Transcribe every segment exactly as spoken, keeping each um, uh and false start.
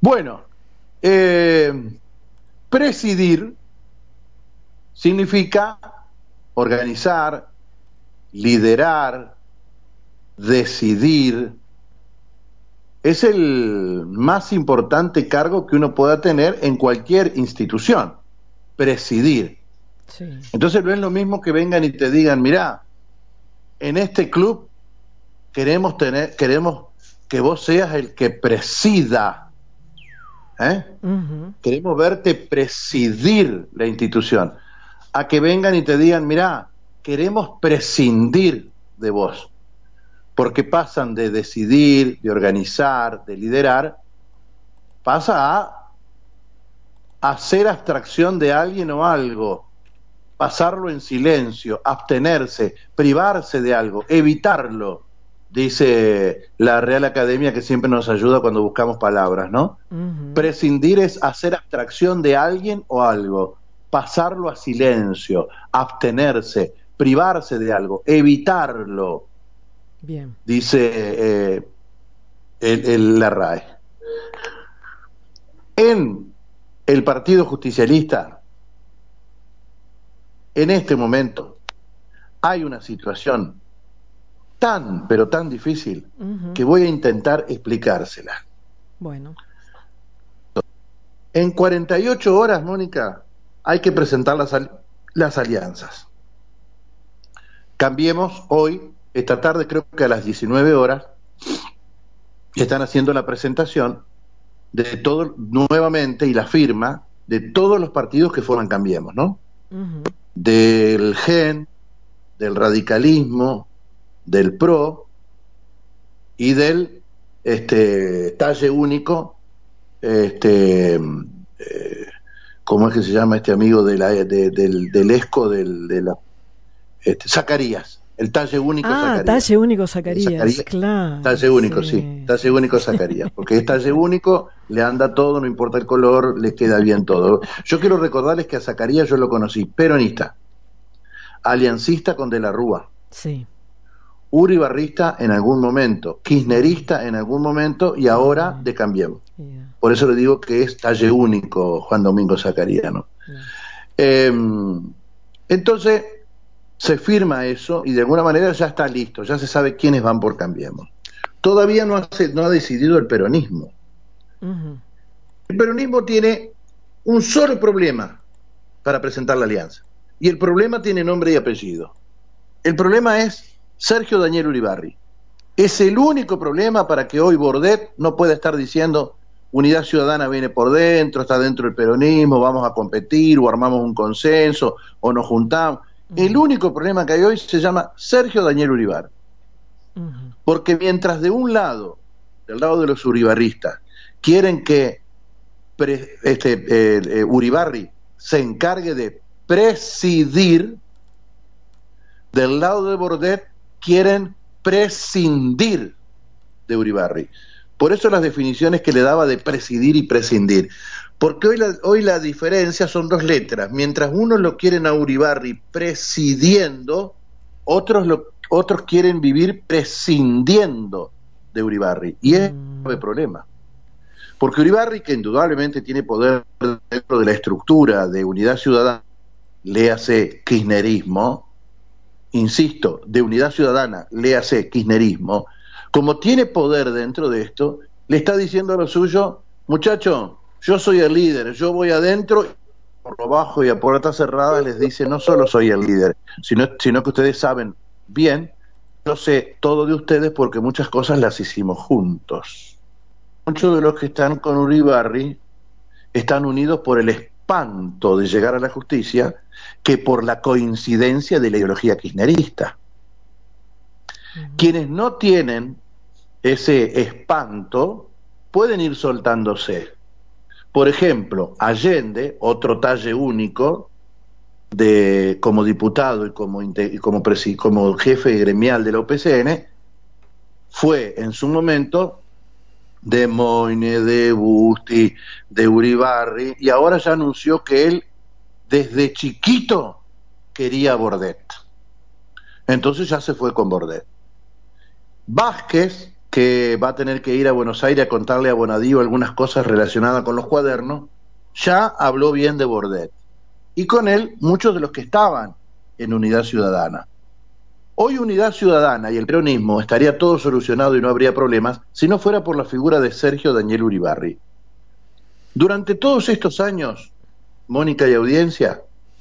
Bueno, eh, presidir significa organizar, liderar, decidir. Es el más importante cargo que uno pueda tener en cualquier institución, presidir. Sí. Entonces no es lo mismo que vengan y te digan, mirá, en este club queremos tener, queremos que vos seas el que presida, ¿eh? Uh-huh. Queremos verte presidir la institución, a que vengan y te digan, mirá, queremos prescindir de vos, porque pasan de decidir, de organizar, de liderar, pasa a hacer abstracción de alguien o algo, pasarlo en silencio, abstenerse, privarse de algo, evitarlo, dice la Real Academia, que siempre nos ayuda cuando buscamos palabras, ¿no? Uh-huh. Prescindir es hacer abstracción de alguien o algo, pasarlo a silencio, abstenerse, privarse de algo, evitarlo. Bien. Dice eh, el, el, la R A E. En el Partido Justicialista, en este momento, hay una situación tan, pero tan difícil, uh-huh, que voy a intentar explicársela. Bueno. En cuarenta y ocho horas, Mónica, hay que presentar las, al las alianzas. Cambiemos hoy, esta tarde, creo que a las diecinueve horas, están haciendo la presentación de todo, nuevamente, y la firma de todos los partidos que forman Cambiemos, ¿no? Uh-huh. Del G E N, del radicalismo, del P R O y del este, talle único, este, eh, ¿cómo es que se llama este amigo de la, de, del, del ESCO, del, de la, este, Zacarías, el talle único ah, Zacarías. talle único Zacarías, Zacarías, claro. Talle único, sí, sí talle único Zacarías, porque es talle único, le anda todo, no importa el color, le queda bien todo. Yo quiero recordarles que a Zacarías yo lo conocí, peronista, aliancista con De la Rúa, sí, uribarrista en algún momento, kirchnerista en algún momento y ahora de Cambiemos. Yeah. Por eso le digo que es talle único Juan Domingo Zacarías, ¿no? Yeah. Eh, entonces se firma eso y de alguna manera ya está listo, ya se sabe quiénes van por Cambiemos. Todavía no, hace, no ha decidido el peronismo. Uh-huh. El peronismo tiene un solo problema para presentar la alianza y el problema tiene nombre y apellido. El problema es Sergio Daniel Uribarri. Es el único problema para que hoy Bordet no pueda estar diciendo Unidad Ciudadana viene por dentro, está dentro del peronismo, vamos a competir o armamos un consenso o nos juntamos. Uh-huh. El único problema que hay hoy se llama Sergio Daniel Uribarri. Uh-huh. Porque mientras de un lado, del lado de los uribarristas, quieren que pre, este, eh, eh, Uribarri se encargue de presidir, del lado de Bordet quieren prescindir de Uribarri. Por eso las definiciones que le daba de presidir y prescindir. Porque hoy la, hoy la diferencia son dos letras. Mientras unos lo quieren a Uribarri presidiendo, otros, lo, otros quieren vivir prescindiendo de Uribarri. Y es un grave problema. Porque Uribarri, que indudablemente tiene poder dentro de la estructura de Unidad Ciudadana, léase kirchnerismo, insisto, de Unidad Ciudadana, léase kirchnerismo, como tiene poder dentro de esto, le está diciendo a lo suyo, muchacho, yo soy el líder, yo voy adentro, por lo bajo y a puerta cerrada les dice, no solo soy el líder, sino, sino que ustedes saben bien, yo sé todo de ustedes porque muchas cosas las hicimos juntos. Muchos de los que están con Uribarri están unidos por el espanto de llegar a la justicia que por la coincidencia de la ideología kirchnerista. Uh-huh. Quienes no tienen ese espanto pueden ir soltándose. Por ejemplo, Allende, otro talle único, de, como diputado y como, y como, presi, como jefe gremial de la U P C N, fue en su momento de Moine, de Busti, de Uribarri, y ahora ya anunció que él desde chiquito quería Bordet. Entonces ya se fue con Bordet. Vázquez, que va a tener que ir a Buenos Aires a contarle a Bonadío algunas cosas relacionadas con los cuadernos, ya habló bien de Bordet. Y con él muchos de los que estaban en Unidad Ciudadana. Hoy Unidad Ciudadana y el peronismo estaría todo solucionado y no habría problemas si no fuera por la figura de Sergio Daniel Uribarri. Durante todos estos años, Mónica y audiencia,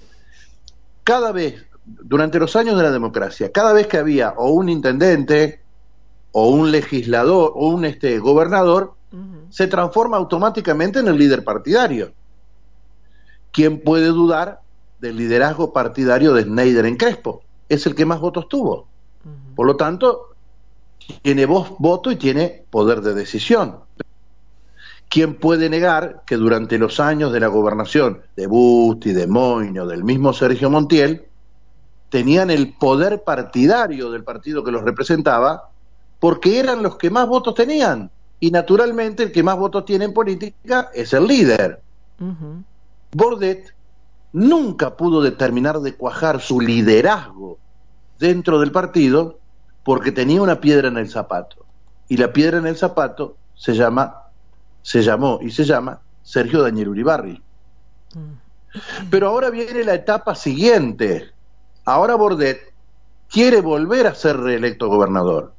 cada vez, durante los años de la democracia, cada vez que había o un intendente, o un legislador, o un este, gobernador, uh-huh. se transforma automáticamente en el líder partidario. ¿Quién puede dudar del liderazgo partidario de Schneider en Crespo? Es el que más votos tuvo. Uh-huh. Por lo tanto, tiene voz, voto y tiene poder de decisión. ¿Quién puede negar que durante los años de la gobernación de Busti, de Moyno, del mismo Sergio Montiel, tenían el poder partidario del partido que los representaba, porque eran los que más votos tenían? Y naturalmente el que más votos tiene en política es el líder. Uh-huh. Bordet nunca pudo determinar de cuajar su liderazgo dentro del partido porque tenía una piedra en el zapato. Y la piedra en el zapato se llama, se llamó y se llama Sergio Daniel Uribarri. Uh-huh. Pero ahora viene la etapa siguiente. Ahora Bordet quiere volver a ser reelecto gobernador.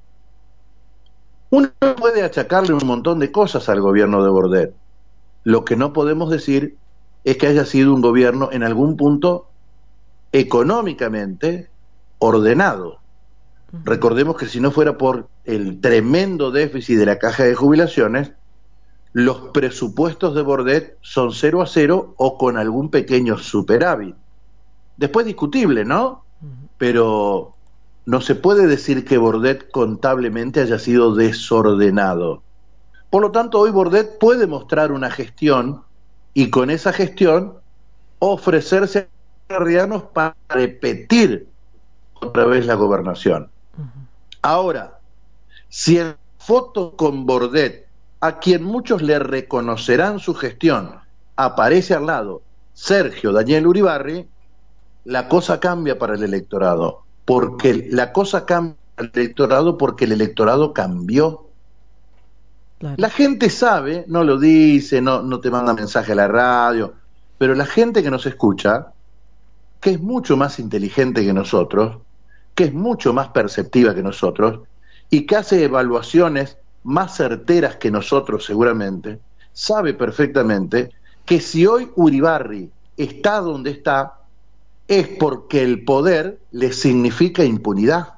Uno puede achacarle un montón de cosas al gobierno de Bordet. Lo que no podemos decir es que haya sido un gobierno en algún punto económicamente ordenado. Uh-huh. Recordemos que si no fuera por el tremendo déficit de la caja de jubilaciones, los presupuestos de Bordet son cero a cero o con algún pequeño superávit. Después discutible, ¿no? Uh-huh. Pero no se puede decir que Bordet contablemente haya sido desordenado. Por lo tanto, hoy Bordet puede mostrar una gestión y con esa gestión ofrecerse a Rianos para repetir otra vez la gobernación. Uh-huh. Ahora, si en foto con Bordet, a quien muchos le reconocerán su gestión, aparece al lado Sergio Daniel Uribarri, la cosa cambia para el electorado, porque la cosa cambia para el electorado porque el electorado cambió. Claro. La gente sabe, no lo dice, no, no te manda mensaje a la radio, pero la gente que nos escucha, que es mucho más inteligente que nosotros, que es mucho más perceptiva que nosotros, y que hace evaluaciones más certeras que nosotros seguramente, sabe perfectamente que si hoy Uribarri está donde está, es porque el poder le significa impunidad.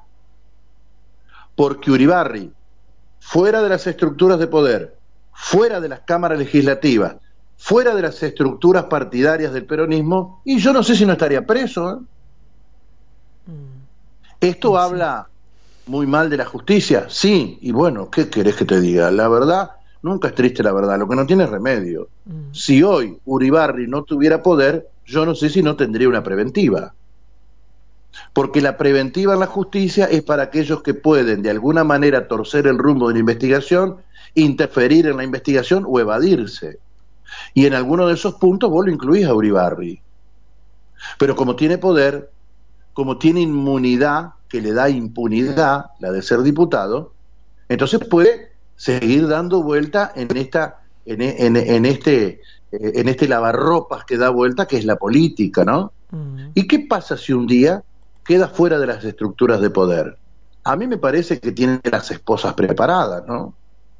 Porque Uribarri, fuera de las estructuras de poder, fuera de las cámaras legislativas, fuera de las estructuras partidarias del peronismo, y yo no sé si no estaría preso, ¿eh? Mm. Esto sí. Habla muy mal de la justicia, sí, y bueno, ¿qué querés que te diga? La verdad, nunca es triste la verdad, lo que no tiene remedio. Mm. Si hoy Uribarri no tuviera poder, yo no sé si no tendría una preventiva. Porque la preventiva en la justicia es para aquellos que pueden de alguna manera torcer el rumbo de la investigación, interferir en la investigación o evadirse. Y en alguno de esos puntos vos lo incluís a Uribarri. Pero como tiene poder, como tiene inmunidad, que le da impunidad, la de ser diputado, entonces puede seguir dando vuelta en esta, en, en, en este, en este lavarropas que da vuelta, que es la política, ¿no? Uh-huh. ¿Y qué pasa si un día queda fuera de las estructuras de poder? A mí me parece que tiene las esposas preparadas, ¿no?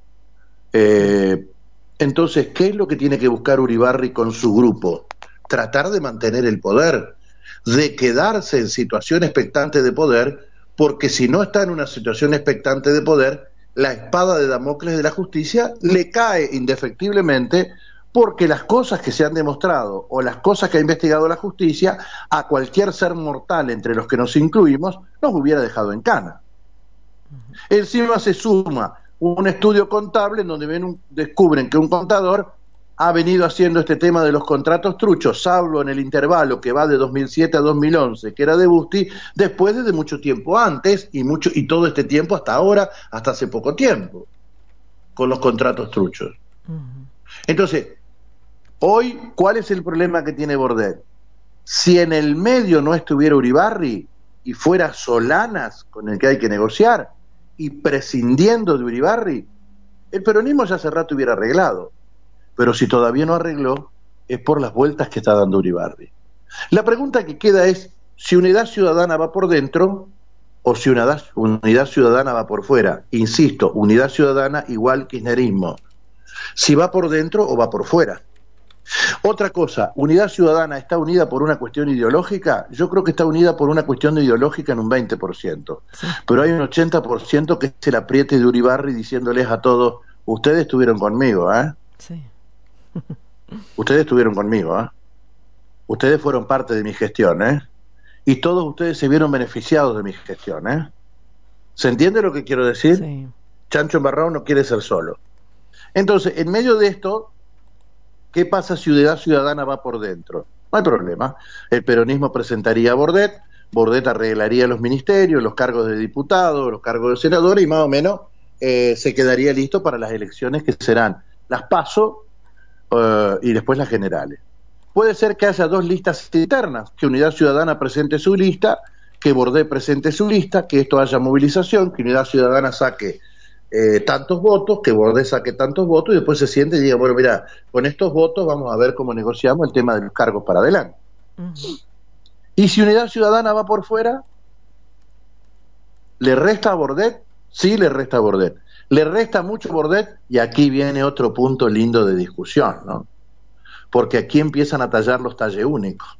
Eh, entonces, ¿qué es lo que tiene que buscar Uribarri con su grupo? Tratar de mantener el poder, de quedarse en situación expectante de poder, porque si no está en una situación expectante de poder, la espada de Damocles de la justicia le cae indefectiblemente, porque las cosas que se han demostrado o las cosas que ha investigado la justicia, a cualquier ser mortal entre los que nos incluimos, nos hubiera dejado en cana. Uh-huh. Encima se suma un estudio contable en donde ven un, descubren que un contador ha venido haciendo este tema de los contratos truchos, salvo en el intervalo que va de dos mil siete a dos mil once, que era de Busti, después de mucho tiempo antes, y mucho y todo este tiempo hasta ahora, hasta hace poco tiempo, con los contratos truchos. Uh-huh. Entonces, hoy, ¿cuál es el problema que tiene Bordet? Si en el medio no estuviera Uribarri y fuera Solanas con el que hay que negociar, y prescindiendo de Uribarri, el peronismo ya hace rato hubiera arreglado. Pero si todavía no arregló, es por las vueltas que está dando Uribarri. La pregunta que queda es si Unidad Ciudadana va por dentro o si Unidad, Unidad Ciudadana va por fuera. Insisto, Unidad Ciudadana igual kirchnerismo. Si va por dentro o va por fuera. Otra cosa, ¿Unidad Ciudadana está unida por una cuestión ideológica? Yo creo que está unida por una cuestión ideológica en un veinte por ciento. Sí. Pero hay un ochenta por ciento que es el apriete de Uribarri diciéndoles a todos, ustedes estuvieron conmigo, ¿eh? Sí. Ustedes estuvieron conmigo, ¿eh? Ustedes fueron parte de mi gestión, ¿eh? Y todos ustedes se vieron beneficiados de mi gestión, ¿eh? ¿Se entiende lo que quiero decir? Sí. Chancho embarrado no quiere ser solo. Entonces, en medio de esto, ¿qué pasa si Unidad Ciudadana va por dentro? No hay problema. El peronismo presentaría a Bordet, Bordet arreglaría los ministerios, los cargos de diputados, los cargos de senadores y más o menos eh, se quedaría listo para las elecciones que serán las PASO uh, y después las generales. Puede ser que haya dos listas internas, que Unidad Ciudadana presente su lista, que Bordet presente su lista, que esto haya movilización, que Unidad Ciudadana saque Eh, tantos votos, que Bordet saque tantos votos y después se siente y diga, bueno, mira, con estos votos vamos a ver cómo negociamos el tema de los cargos para adelante. Uh-huh. Y si Unidad Ciudadana va por fuera, ¿le resta a Bordet? Sí, le resta a Bordet. ¿Le resta mucho a Bordet? Y aquí viene otro punto lindo de discusión, ¿no? Porque aquí empiezan a tallar los talle únicos.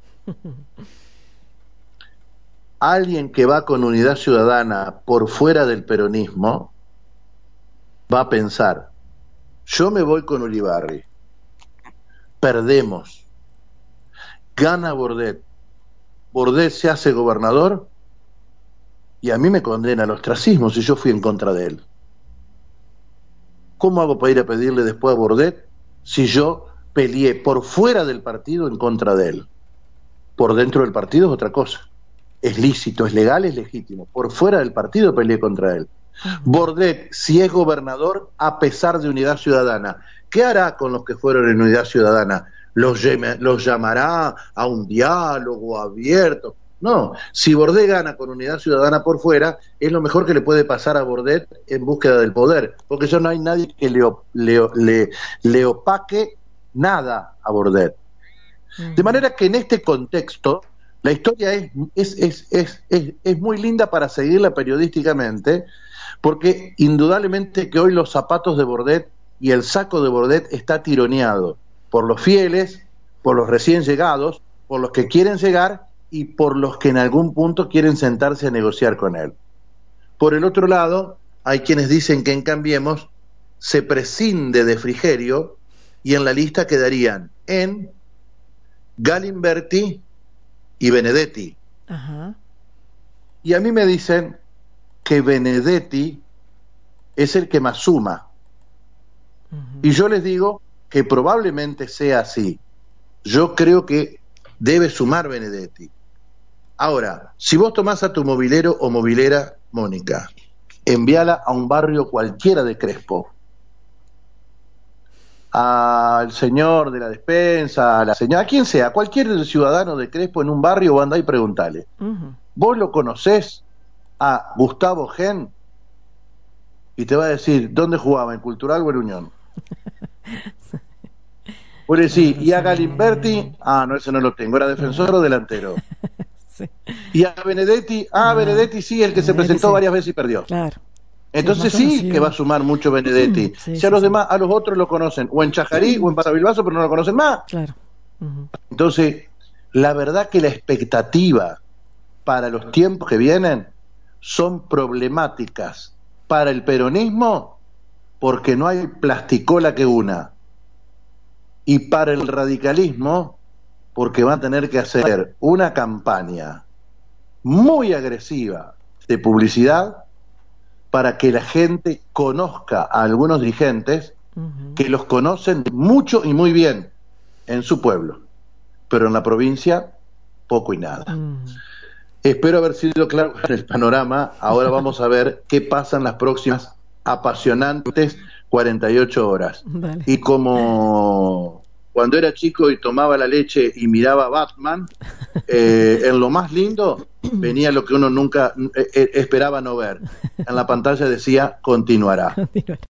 Alguien que va con Unidad Ciudadana por fuera del peronismo va a pensar, yo me voy con Uribarri, perdemos, gana Bordet, Bordet se hace gobernador y a mí me condena al ostracismo si yo fui en contra de él. ¿Cómo hago para ir a pedirle después a Bordet si yo peleé por fuera del partido en contra de él? Por dentro del partido es otra cosa. Es lícito, es legal, es legítimo. Por fuera del partido peleé contra él. Bordet, si es gobernador, a pesar de Unidad Ciudadana, ¿qué hará con los que fueron en Unidad Ciudadana? ¿Los, los llamará a un diálogo abierto? No, si Bordet gana con Unidad Ciudadana por fuera, es lo mejor que le puede pasar a Bordet en búsqueda del poder, porque ya no hay nadie que le, le, le, le opaque nada a Bordet. De manera que en este contexto, la historia es, es, es, es, es, es muy linda para seguirla periodísticamente, porque indudablemente que hoy los zapatos de Bordet y el saco de Bordet está tironeado por los fieles, por los recién llegados, por los que quieren llegar y por los que en algún punto quieren sentarse a negociar con él. Por el otro lado, hay quienes dicen que en Cambiemos se prescinde de Frigerio y en la lista quedarían en Galimberti y Benedetti. Ajá. Y a mí me dicen que Benedetti es el que más suma. Uh-huh. Y yo les digo que probablemente sea así. Yo creo que debe sumar Benedetti. Ahora, si vos tomás a tu movilero o movilera, Mónica, envíala a un barrio cualquiera de Crespo, al señor de la despensa, a la señora, a quien sea, cualquier ciudadano de Crespo en un barrio, vos andá y preguntale. Uh-huh. ¿Vos lo conocés a Gustavo Gen? Y te va a decir, ¿dónde jugaba? ¿En Cultural o en Unión? Vos le decís, ¿y a Galimberti? Ah, no, ese no lo tengo, ¿era defensor o delantero? Sí. ¿Y a Benedetti? Ah, ah Benedetti sí, el que Benedetti se presentó sí. varias veces y perdió. Claro. Entonces sí, sí que va a sumar mucho Benedetti. Sí, si a los sí, demás, sí. a los otros lo conocen, o en Chajarí sí. o en Parabilbaso, pero no lo conocen más. Claro. Uh-huh. Entonces, la verdad que la expectativa para los tiempos que vienen son problemáticas para el peronismo porque no hay plasticola que una, y para el radicalismo porque va a tener que hacer una campaña muy agresiva de publicidad para que la gente conozca a algunos dirigentes uh-huh. que los conocen mucho y muy bien en su pueblo, pero en la provincia poco y nada. Uh-huh. Espero haber sido claro en el panorama. Ahora vamos a ver qué pasa en las próximas apasionantes cuarenta y ocho horas. Vale. Y como cuando era chico y tomaba la leche y miraba Batman, eh, en lo más lindo venía lo que uno nunca eh, esperaba no ver. En la pantalla decía, continuará.